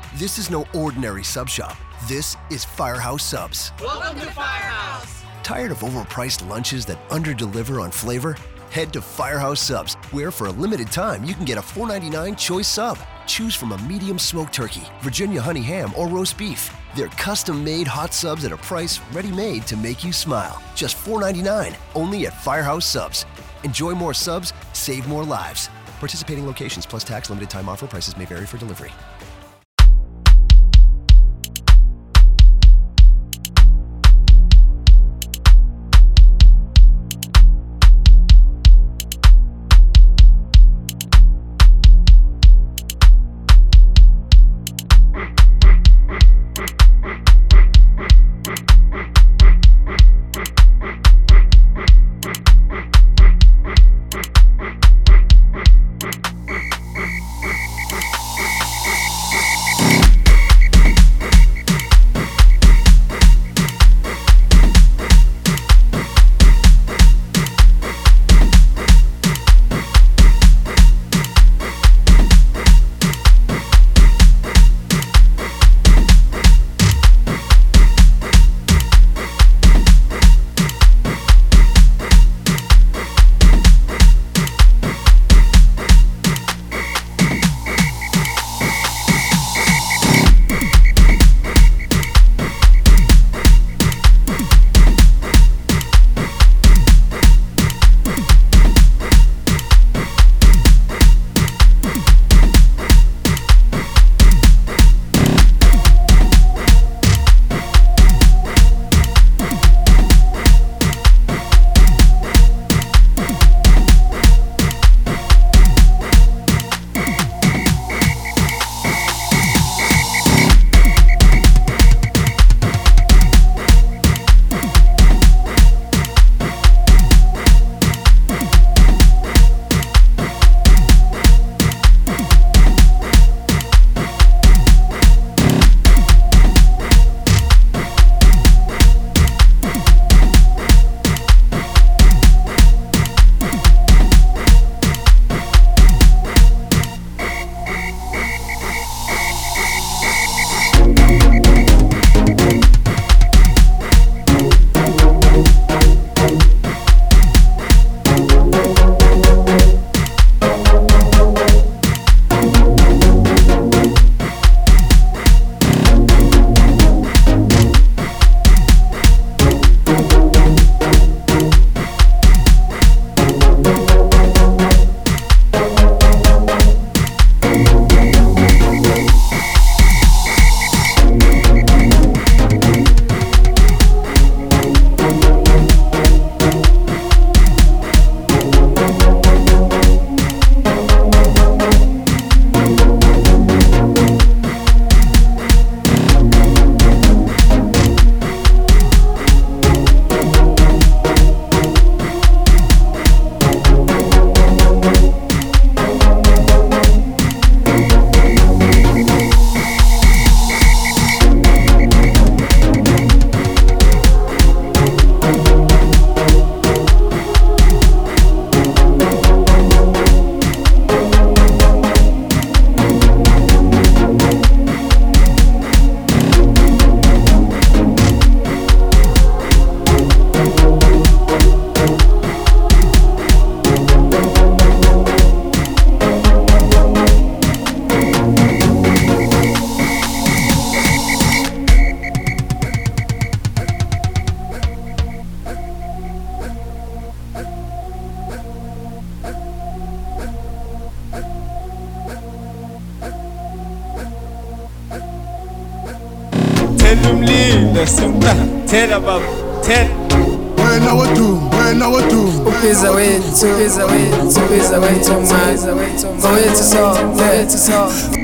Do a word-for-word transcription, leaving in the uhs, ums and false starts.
This is no ordinary sub shop. This is Firehouse Subs. Welcome to Firehouse. Tired of overpriced lunches that underdeliver on flavor? Head to Firehouse Subs, where for a limited time you can get a four ninety-nine choice sub. Choose from a medium smoked turkey, Virginia honey ham, or roast beef. They're custom-made hot subs at a price ready-made to make you smile. Just four ninety-nine, only at Firehouse Subs. Enjoy more subs, save more lives. Participating locations plus tax, limited time offer. Prices may vary for delivery. Tell them lean, listen, tell about, tell. When I would do, when I would do. Upeza wetu, upeza wetu, upeza wetu man. Go into song, go into song.